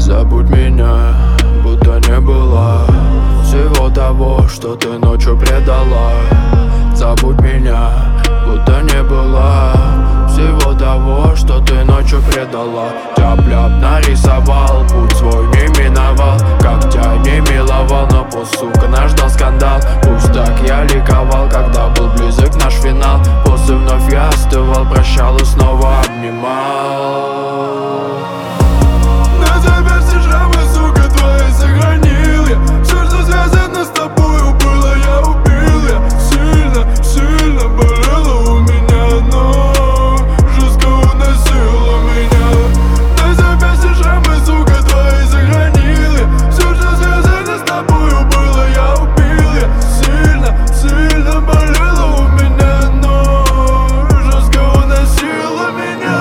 Забудь меня, будто не было всего того, что ты ночью предала. Забудь меня, будто не было всего того, что ты ночью предала. Тяп-ляп нарисовал, путь свой не миновал, как тебя не миловал, но пусть, сука, наш ждал скандал. Пусть так я ликовал, когда был близок наш финал. После вновь я остывал, прощал и снова обнимал. На тебя все шрамы, сука, твои сохранил я. Все, что связано с тобою было, я убил я. Сильно, сильно болело у меня, но жестко уносило меня. На тебя все шрамы, сука, твои сохранил я. Все, что связано с тобою было, я убил я. Сильно, сильно болело у меня, но жестко уносило меня.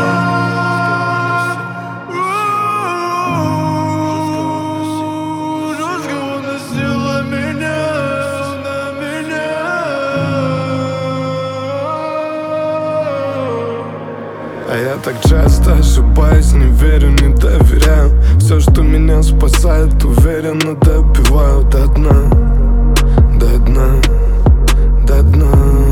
Жестко уносило меня, на меня. А я так часто ошибаюсь, не верю, не доверяю. Все, что меня спасает, уверенно допиваю до дна, до дна, до дна.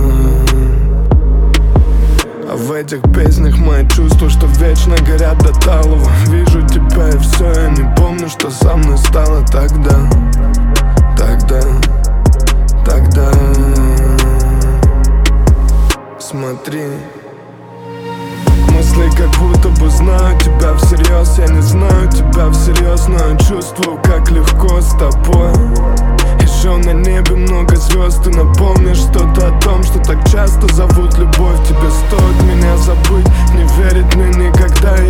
А в этих песнях мои чувства, что вечно горят до талого. Вижу тебя и все, я не помню, что со мной стало тогда, тогда, тогда. Смотри, мысли как будто бы знаю тебя всерьез. Я не знаю тебя всерьез, но я чувствую, как легко с тобой. Еще на небе много звезд. Ты напомнишь что-то о том, что так часто зовут любовь. Тебе стоит меня забыть, не верить мне никогда